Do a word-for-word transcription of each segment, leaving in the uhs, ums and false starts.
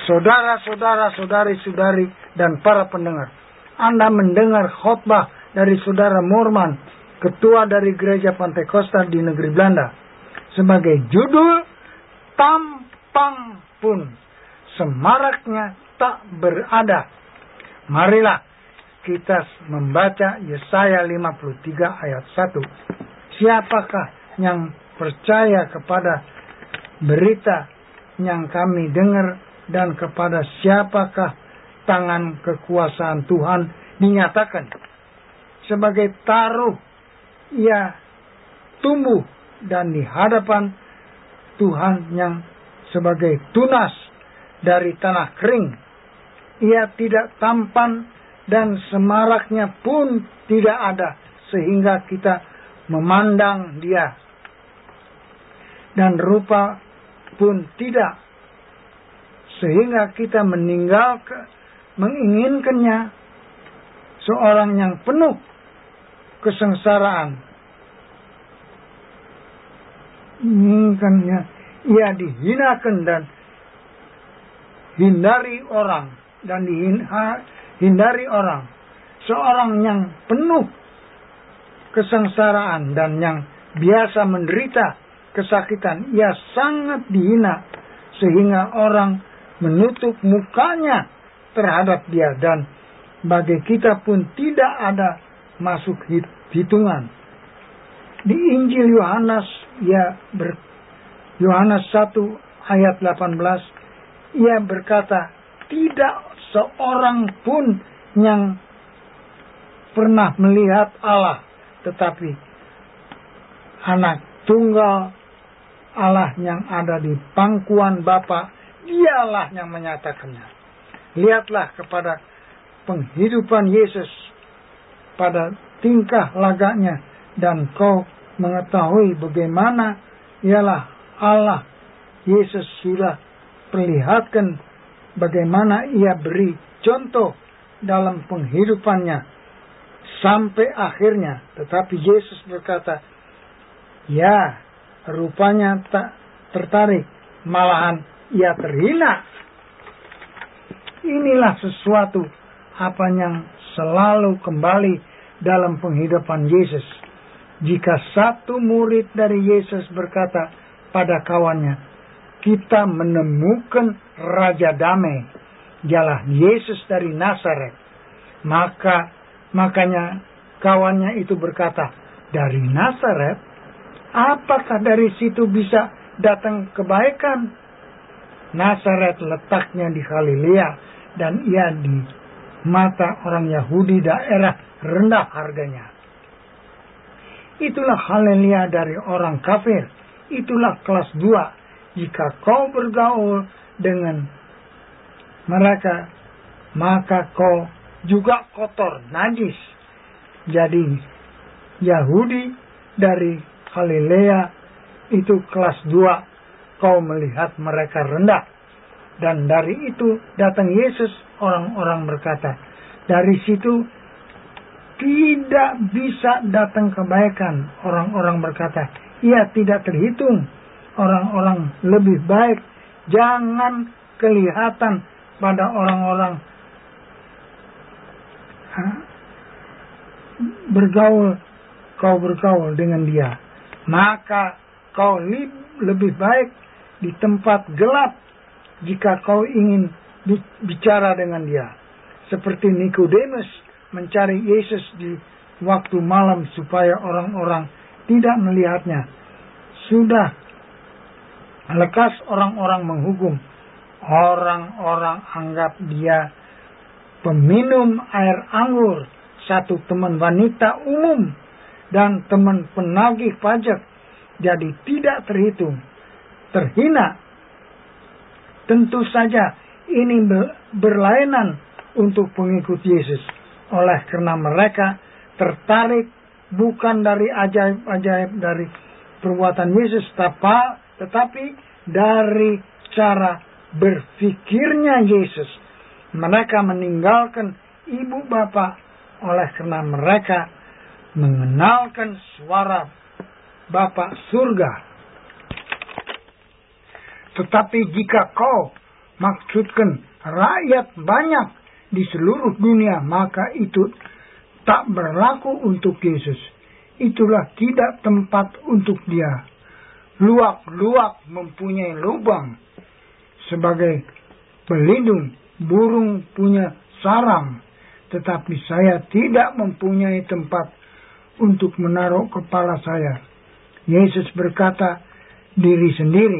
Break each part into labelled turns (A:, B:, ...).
A: Saudara-saudara, saudari-saudari, dan para pendengar, Anda mendengar khotbah dari saudara Moorman, ketua dari gereja Pantekosta di negeri Belanda, sebagai judul Tampang Pun Semaraknya Tak Berada. Marilah kita membaca Yesaya lima puluh tiga ayat satu. Siapakah yang percaya kepada berita yang kami dengar, dan kepada siapakah tangan kekuasaan Tuhan dinyatakan? Sebagai taruh ia tumbuh, dan di hadapan Tuhan yang sebagai tunas dari tanah kering. Ia tidak tampan, dan semaraknya pun tidak ada, sehingga kita memandang dia, dan rupa pun tidak, sehingga kita meninggal menginginkannya. Seorang yang penuh kesengsaraan, menginginkannya, ia dihinakan dan hindari orang, dan dihindari orang. Seorang yang penuh kesengsaraan dan yang biasa menderita kesakitan, ia sangat dihina, sehingga orang menutup mukanya terhadap dia, dan bagi kita pun tidak ada masuk hitungan. Di Injil Yohanes, ia ber, Yohanes satu ayat delapan belas, ia berkata, tidak seorang pun yang pernah melihat Allah, tetapi anak tunggal Allah yang ada di pangkuan Bapa, dialah yang menyatakannya. Lihatlah kepada penghidupan Yesus pada tingkah lagaknya, dan kau mengetahui bagaimana ialah Allah. Yesus sudah perlihatkan bagaimana ia beri contoh dalam penghidupannya sampai akhirnya. Tetapi Yesus berkata, ya, rupanya tak tertarik, malahan ia terhina. Inilah sesuatu apa yang selalu kembali dalam penghidupan Yesus. Jika satu murid dari Yesus berkata pada kawannya, kita menemukan Raja Damai, ialah Yesus dari Nazaret. Maka makanya kawannya itu berkata, dari Nazaret? Apakah dari situ bisa datang kebaikan? Nazaret letaknya di Galilea, dan ia di mata orang Yahudi daerah rendah harganya. Itulah Galilea dari orang kafir. Itulah kelas dua. Jika kau bergaul dengan mereka, maka kau juga kotor, najis. Jadi Yahudi dari Galilea itu kelas dua, kau melihat mereka rendah. Dan dari itu datang Yesus, orang-orang berkata, dari situ tidak bisa datang kebaikan. Orang-orang berkata, ia tidak terhitung. Orang-orang lebih baik jangan kelihatan pada orang-orang ha? bergaul, kau bergaul dengan dia. Maka kau lebih baik di tempat gelap jika kau ingin bicara dengan dia. Seperti Nikodemus mencari Yesus di waktu malam supaya orang-orang tidak melihatnya. Sudah lekas orang-orang menghukum. Orang-orang anggap dia peminum air anggur, satu teman wanita umum, dan teman penagih pajak. Jadi tidak terhitung, terhina. Tentu saja ini berlainan untuk pengikut Yesus. Oleh karena mereka tertarik bukan dari ajaib-ajaib dari perbuatan Yesus, tetapi dari cara berfikirnya Yesus. Mereka meninggalkan ibu bapa oleh karena mereka mengenalkan suara Bapa surga. Tetapi jika kau maksudkan rakyat banyak di seluruh dunia, maka itu tak berlaku untuk Yesus. Itulah tidak tempat untuk dia. Luak-luak mempunyai lubang sebagai pelindung, burung punya sarang, tetapi saya tidak mempunyai tempat untuk menaruh kepala saya. Yesus berkata diri sendiri.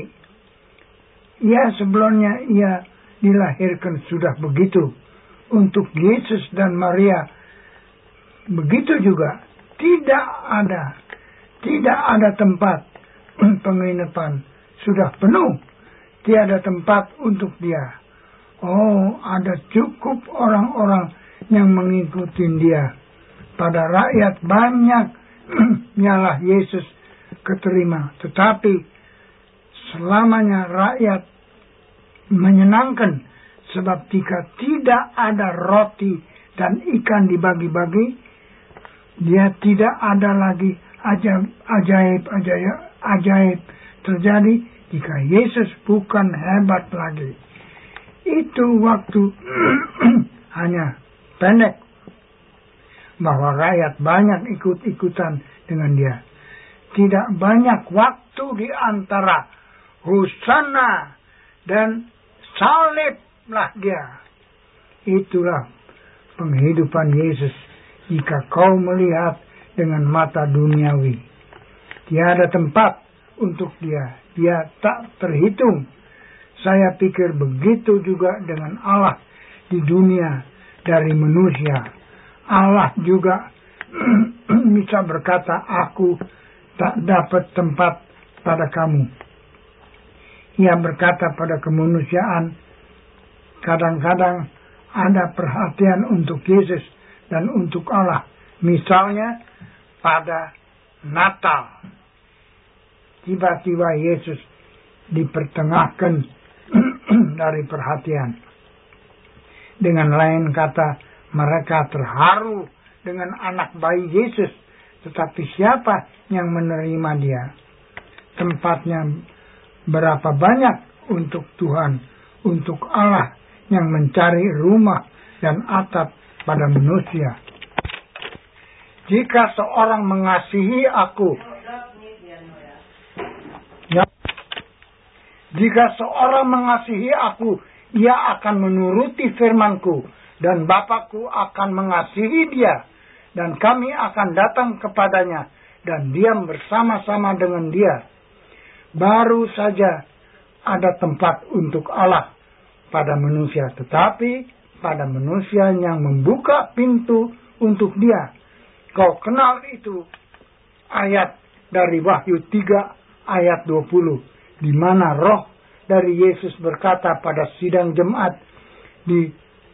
A: Ya, sebelumnya ia dilahirkan sudah begitu. Untuk Yesus dan Maria begitu juga. Tidak ada, tidak ada tempat penginapan. Sudah penuh. Tiada tempat untuk dia. Oh, ada cukup orang-orang yang mengikuti dia. Pada rakyat banyak nyalah Yesus keterima. Tetapi selamanya rakyat menyenangkan. Sebab jika tidak ada roti dan ikan dibagi-bagi, dia tidak ada lagi ajaib-ajaib ajaib terjadi jika Yesus bukan hebat lagi. Itu waktu hanya pendek bahwa rakyat banyak ikut-ikutan dengan dia. Tidak banyak waktu di antara Hosana dan saliblah dia. Itulah penghidupan Yesus jika kau melihat dengan mata duniawi. Tiada tempat untuk dia. Dia tak terhitung. Saya pikir begitu juga dengan Allah di dunia dari manusia. Allah juga bisa berkata, aku tak dapat tempat pada kamu. Ia berkata pada kemanusiaan, kadang-kadang ada perhatian untuk Yesus dan untuk Allah. Misalnya pada Natal. Tiba-tiba Yesus dipertengahkan dari perhatian. Dengan lain kata, mereka terharu dengan anak bayi Yesus. Tetapi siapa yang menerima dia? Tempatnya berapa banyak untuk Tuhan, untuk Allah yang mencari rumah dan atap pada manusia. Jika seorang mengasihi aku, ya, jika seorang mengasihi aku, ia akan menuruti firman-Ku, dan Bapa-Ku akan mengasihi dia, dan kami akan datang kepadanya, dan diam bersama-sama dengan dia. Baru saja ada tempat untuk Allah pada manusia, tetapi pada manusia yang membuka pintu untuk dia. Kau kenal itu ayat dari Wahyu tiga ayat dua puluh, di mana roh dari Yesus berkata pada sidang jemaat di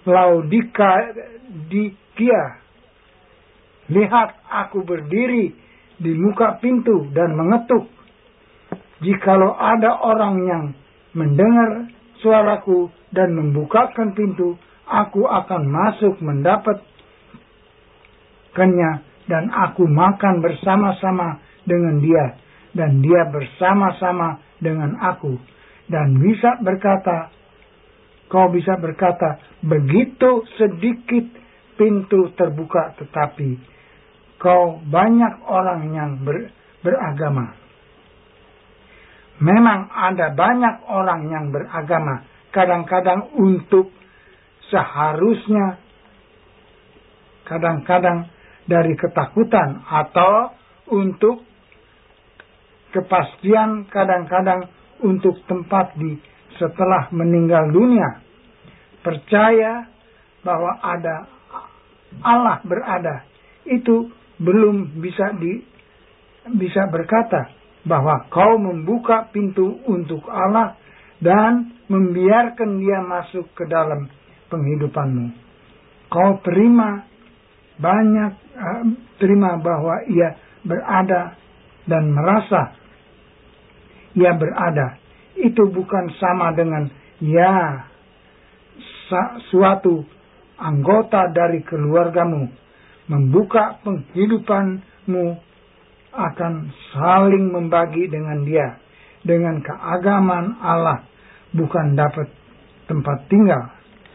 A: Laodikia, lihat aku berdiri di muka pintu dan mengetuk. Jikalau ada orang yang mendengar suaraku dan membukakan pintu, aku akan masuk mendapat kenya dan aku makan bersama-sama dengan dia dan dia bersama-sama dengan aku. Dan bisa berkata, kau bisa berkata, begitu sedikit pintu terbuka, tetapi kau banyak orang yang ber, beragama. Memang ada banyak orang yang beragama, kadang-kadang untuk seharusnya, kadang-kadang dari ketakutan atau untuk kepastian, kadang-kadang untuk tempat di setelah meninggal dunia. Percaya bahwa ada Allah berada, itu belum bisa di bisa berkata bahwa kau membuka pintu untuk Allah dan membiarkan dia masuk ke dalam penghidupanmu. Kau terima banyak uh, terima bahwa ia berada dan merasa ia berada. Itu bukan sama dengan ya suatu anggota dari keluargamu membuka penghidupanmu akan saling membagi dengan dia dengan keagamaan Allah, bukan dapat tempat tinggal.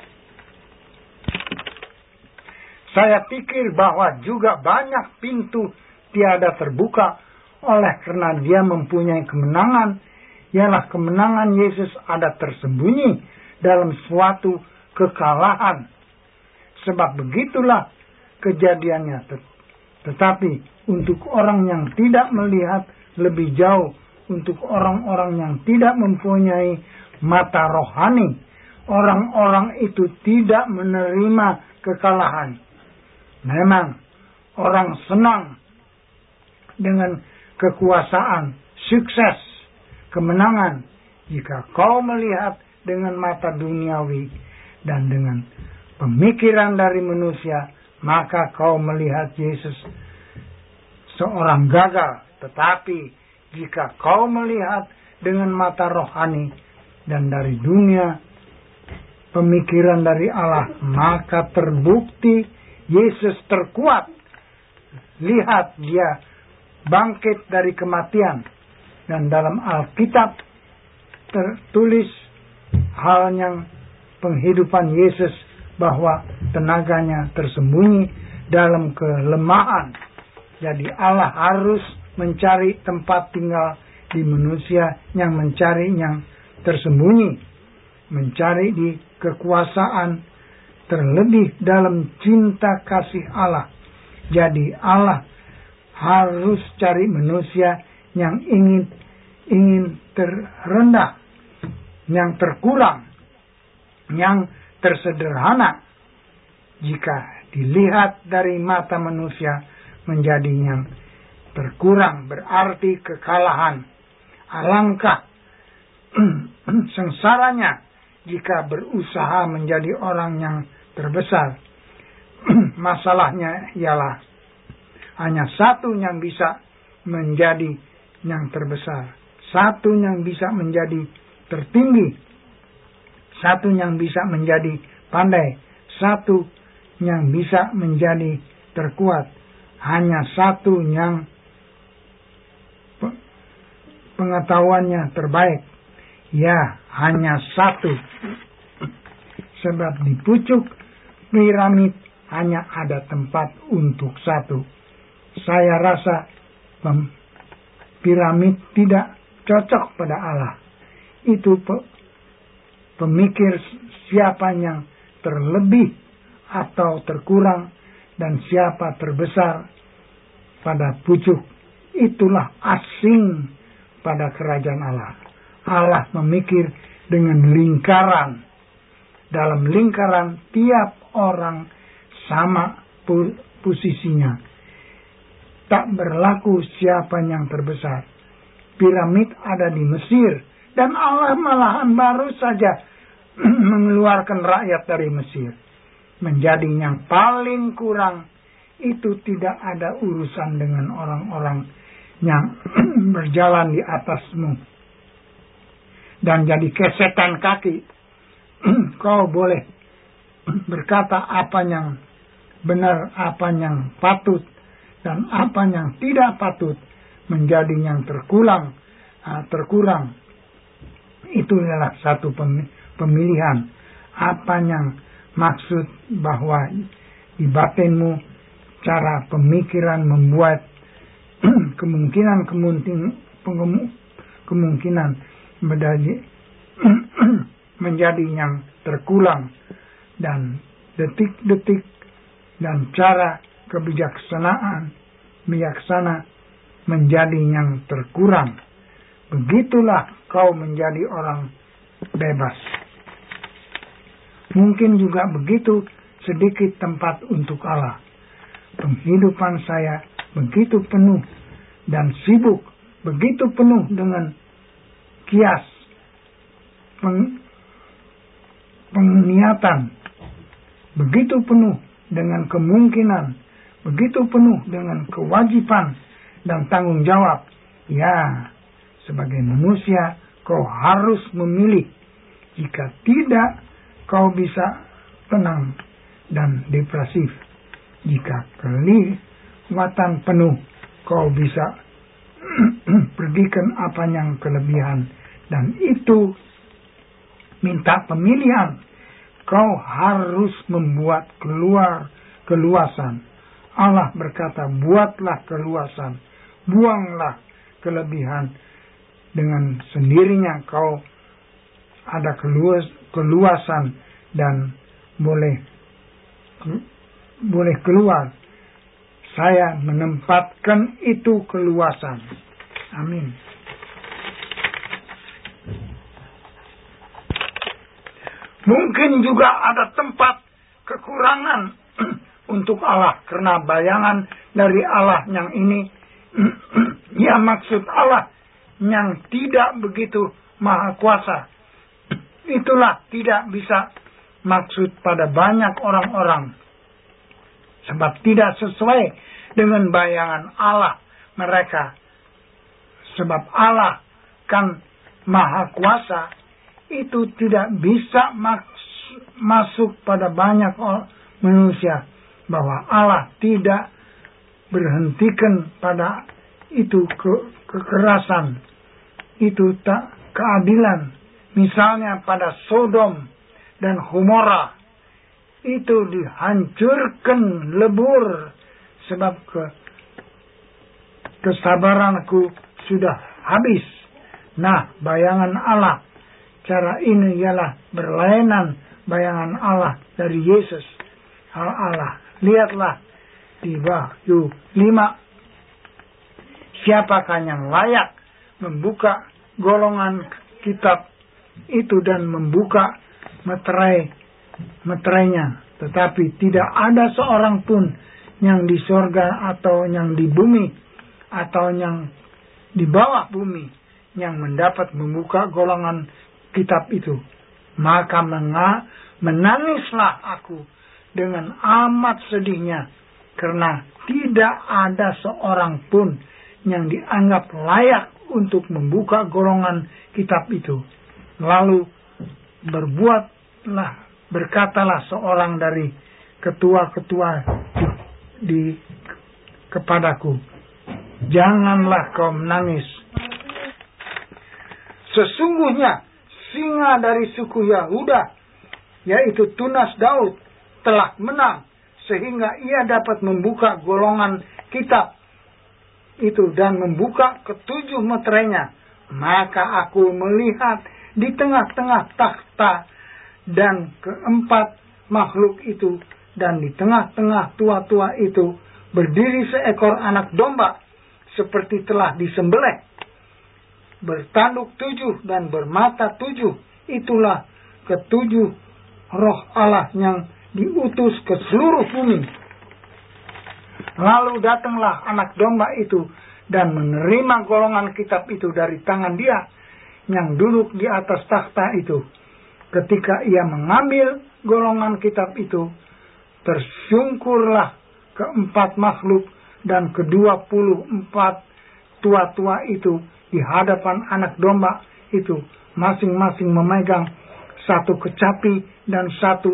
A: Saya pikir bahwa juga banyak pintu tiada terbuka oleh karena dia mempunyai kemenangan. Ialah kemenangan Yesus ada tersembunyi dalam suatu kekalahan. Sebab begitulah kejadiannya. Tetapi untuk orang yang tidak melihat lebih jauh, untuk orang-orang yang tidak mempunyai mata rohani, orang-orang itu tidak menerima kekalahan. Memang orang senang dengan kekuasaan, sukses, kemenangan. Jika kau melihat dengan mata duniawi dan dengan pemikiran dari manusia, maka kau melihat Yesus seorang gagal. Tetapi jika kau melihat dengan mata rohani dan dari dunia, pemikiran dari Allah, maka terbukti Yesus terkuat. Lihat, dia bangkit dari kematian. Dan dalam Alkitab tertulis halnya penghidupan Yesus, bahwa tenaganya tersembunyi dalam kelemahan. Jadi Allah harus mencari tempat tinggal di manusia yang mencari yang tersembunyi. Mencari di kekuasaan, terlebih dalam cinta kasih Allah. Jadi Allah harus cari manusia yang ingin ingin terendah, yang terkurang, yang tersederhana. Jika dilihat dari mata manusia menjadi yang terkurang, berarti kekalahan. Alangkah sengsaranya jika berusaha menjadi orang yang terbesar. Masalahnya ialah hanya satu yang bisa menjadi yang terbesar, satu yang bisa menjadi tertinggi, satu yang bisa menjadi pandai, satu yang bisa menjadi terkuat, hanya satu yang pengetahuannya terbaik. Ya, hanya satu. Sebab di pucuk piramid hanya ada tempat untuk satu. Saya rasa piramid tidak cocok pada Allah. Itu pemikir siapa yang terlebih atau terkurang dan siapa terbesar pada pucuk. Itulah asing pada kerajaan Allah. Allah memikir dengan lingkaran. Dalam lingkaran tiap orang sama posisinya. Tak berlaku siapa yang terbesar. Piramid ada di Mesir. Dan Allah malahan baru saja mengeluarkan rakyat dari Mesir. Menjadi yang paling kurang. Itu tidak ada urusan dengan orang-orang yang berjalan di atasmu. Dan jadi kesetan kaki. Kau boleh berkata apa yang benar, apa yang patut, dan apa yang tidak patut, menjadi yang terkurang, terkurang. Itu adalah satu pemilihan. Apa yang maksud bahwa di batinmu cara pemikiran membuat kemungkinan kemungkinan kemungkinan menjadi menjadi yang terkurang, dan detik-detik dan cara kebijaksanaan bijaksana menjadi yang terkurang. Begitulah kau menjadi orang bebas. Mungkin juga begitu sedikit tempat untuk Allah. Penghidupan saya begitu penuh dan sibuk, begitu penuh dengan kias peng Pengniatan, begitu penuh dengan kemungkinan, begitu penuh dengan kewajiban dan tanggung jawab. Ya, sebagai manusia kau harus memilih. Jika tidak, kau bisa tenang dan depresif. Jika kelihatan penuh, kau bisa pergikan apa yang kelebihan. Dan itu minta pemilihan. Kau harus membuat keluar keluasan. Allah berkata, buatlah keluasan, buanglah kelebihan. Dengan sendirinya kau ada keluas, keluasan dan boleh boleh keluar. Saya menempatkan itu keluasan. Amin. Mungkin juga ada tempat kekurangan untuk Allah, karena bayangan dari Allah yang ini, ya maksud Allah yang tidak begitu maha kuasa, itulah tidak bisa maksud pada banyak orang-orang, sebab tidak sesuai dengan bayangan Allah mereka. Sebab Allah kan maha kuasa, itu tidak bisa mas- masuk pada banyak manusia, bahwa Allah tidak berhentikan pada itu ke- kekerasan, itu tak keadilan. Misalnya pada Sodom dan Gomora, itu dihancurkan lebur, sebab ke kesabaranku sudah habis. Nah, bayangan Allah, cara ini ialah berlainan bayangan Allah dari Yesus. Hal Allah, lihatlah di Wahyu lima, siapakah yang layak membuka golongan kitab itu dan membuka meterai meterainya. Tetapi tidak ada seorang pun yang di sorga atau yang di bumi atau yang di bawah bumi yang mendapat membuka golongan kitab itu. Maka menga, menangislah aku dengan amat sedihnya, karena tidak ada seorang pun yang dianggap layak untuk membuka golongan kitab itu. Lalu berbuatlah, berkatalah seorang dari ketua-ketua di, di kepadaku, janganlah kau menangis. Sesungguhnya singa dari suku Yahuda, yaitu tunas Daud, telah menang, sehingga ia dapat membuka golongan kitab itu dan membuka ketujuh meterainya. Maka aku melihat di tengah-tengah takhta dan keempat makhluk itu, dan di tengah-tengah tua-tua itu berdiri seekor anak domba, seperti telah disembelih, bertanduk tujuh dan bermata tujuh. Itulah ketujuh roh Allah yang diutus ke seluruh bumi. Lalu datanglah anak domba itu dan menerima golongan kitab itu dari tangan dia yang duduk di atas takhta itu. Ketika ia mengambil golongan kitab itu, tersungkurlah keempat makhluk dan kedua puluh empat tua-tua itu di hadapan anak domba itu, masing-masing memegang satu kecapi dan satu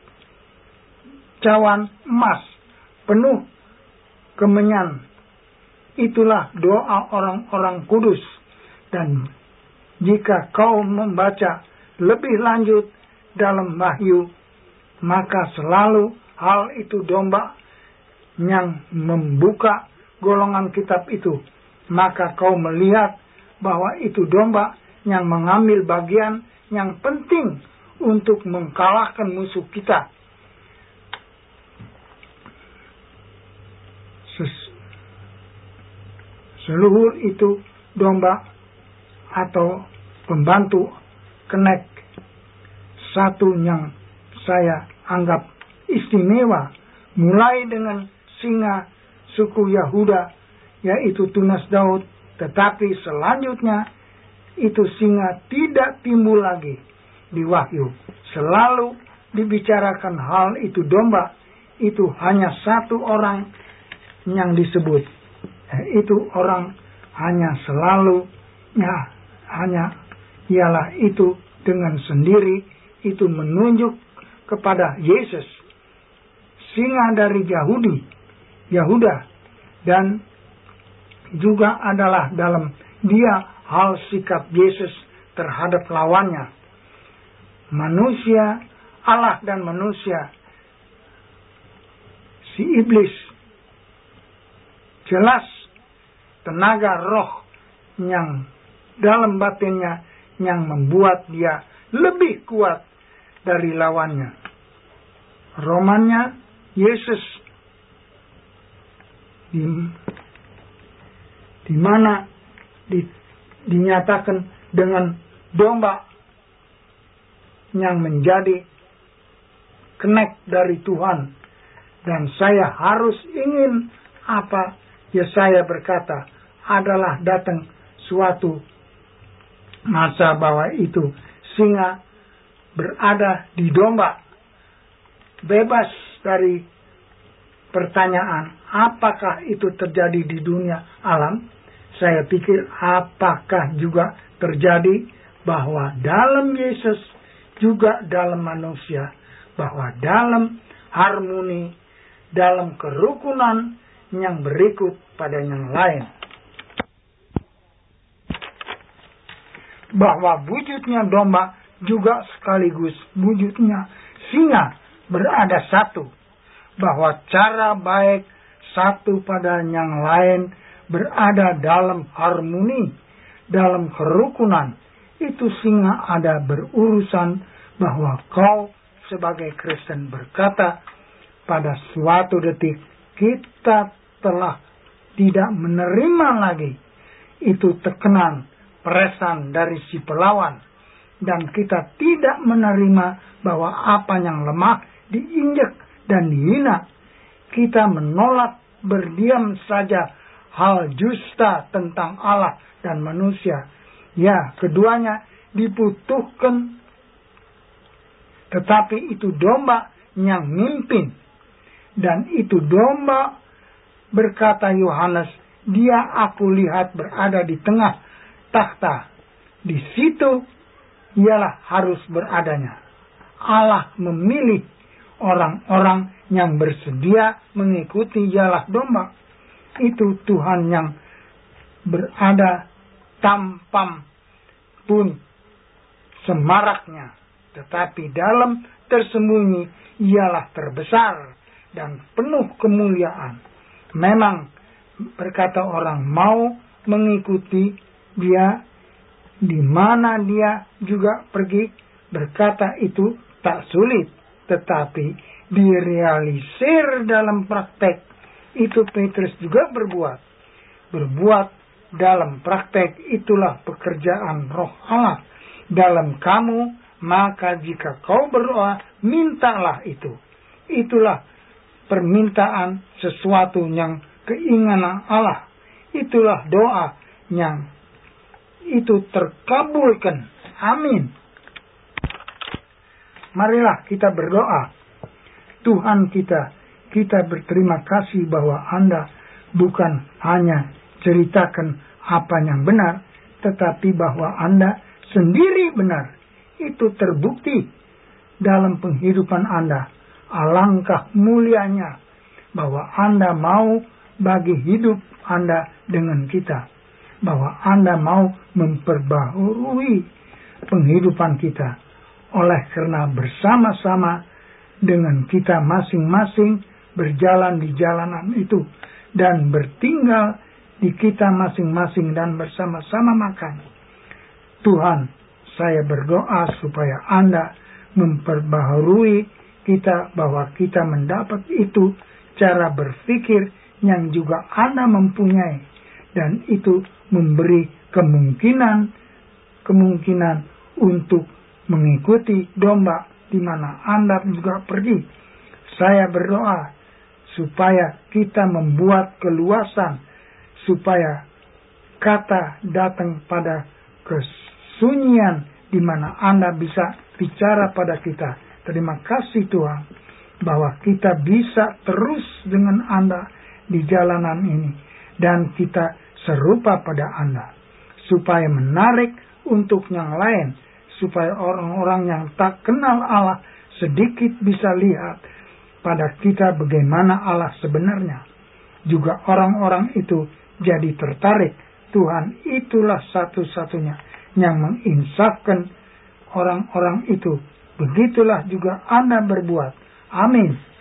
A: cawan emas penuh kemenyan. Itulah doa orang-orang kudus. Dan jika kau membaca lebih lanjut dalam Wahyu, maka selalu hal itu domba yang membuka golongan kitab itu, maka kau melihat bahwa itu domba yang mengambil bagian yang penting untuk mengalahkan musuh kita. Seluruh itu domba atau pembantu kenek, satu yang saya anggap istimewa, mulai dengan singa suku Yahuda, yaitu tunas Daud, tetapi selanjutnya itu singa tidak timbul lagi di Wahyu. Selalu dibicarakan hal itu domba, itu hanya satu orang yang disebut. Itu orang hanya selalu ya, hanya ialah itu dengan sendiri itu menunjuk kepada Yesus, singa dari Yahudi, Yahuda, dan juga adalah dalam dia hal sikap Yesus terhadap lawannya. manusia, Allah dan manusia, si iblis, jelas tenaga roh yang dalam batinnya yang membuat dia lebih kuat dari lawannya. Romannya, Yesus di, di mana di, dinyatakan dengan domba yang menjadi kenek dari Tuhan. Dan saya harus ingin apa Yesaya berkata adalah datang suatu masa bahwa itu singa berada di domba. Bebas dari pertanyaan apakah itu terjadi di dunia alam. Saya pikir apakah juga terjadi bahwa dalam Yesus juga dalam manusia, bahwa dalam harmoni, dalam kerukunan yang berikut pada yang lain. Bahwa wujudnya domba juga sekaligus wujudnya singa berada satu. Bahwa cara baik satu pada yang lain berada dalam harmoni, dalam kerukunan. Itu singa ada berurusan bahwa kau sebagai Kristen berkata, pada suatu detik kita telah tidak menerima lagi itu tekanan, peresan dari si pelawan. Dan kita tidak menerima bahwa apa yang lemah diinjak dan dihina. Kita menolak berdiam saja hal justa tentang Allah dan manusia. Ya, keduanya dibutuhkan. Tetapi itu domba yang mimpin. Dan itu domba, berkata Yohanes, dia aku lihat berada di tengah takhta. Di situ ialah harus beradanya. Allah memilih orang-orang yang bersedia mengikuti ialah domba. Itu Tuhan yang berada tampam pun semaraknya. Tetapi dalam tersembunyi ialah terbesar dan penuh kemuliaan. Memang berkata orang mau mengikuti dia, di mana dia juga pergi, berkata itu tak sulit. Tetapi direalisir dalam praktek, itu Petrus juga berbuat. Berbuat dalam praktek itulah pekerjaan Roh Allah dalam kamu. Maka jika kau berdoa, mintalah itu. Itulah permintaan sesuatu yang keinginan Allah. Itulah doa yang itu terkabulkan. Amin. Marilah kita berdoa. Tuhan kita, kita berterima kasih bahwa Anda bukan hanya ceritakan apa yang benar, tetapi bahwa Anda sendiri benar. Itu terbukti dalam penghidupan Anda. Alangkah mulianya bahwa Anda mau bagi hidup Anda dengan kita. Bahwa Anda mau memperbaharui penghidupan kita. Oleh karena bersama-sama dengan kita masing-masing berjalan di jalanan itu. Dan bertinggal di kita masing-masing dan bersama-sama makan. Tuhan, saya berdoa supaya Anda memperbaharui kita bahwa kita mendapat itu cara berpikir yang juga Anda mempunyai. Dan itu memberi kemungkinan kemungkinan untuk mengikuti domba di mana Anda juga pergi. Saya berdoa supaya kita membuat keluasan, supaya kata datang pada kesunyian di mana Anda bisa bicara pada kita. Terima kasih Tuhan bahwa kita bisa terus dengan Anda di jalanan ini dan kita serupa pada Anda supaya menarik untuk yang lain, supaya orang-orang yang tak kenal Allah sedikit bisa lihat pada kita bagaimana Allah sebenarnya. Juga orang-orang itu jadi tertarik. Tuhan, itulah satu-satunya yang menginsafkan orang-orang itu begitulah juga Anda berbuat. Amin.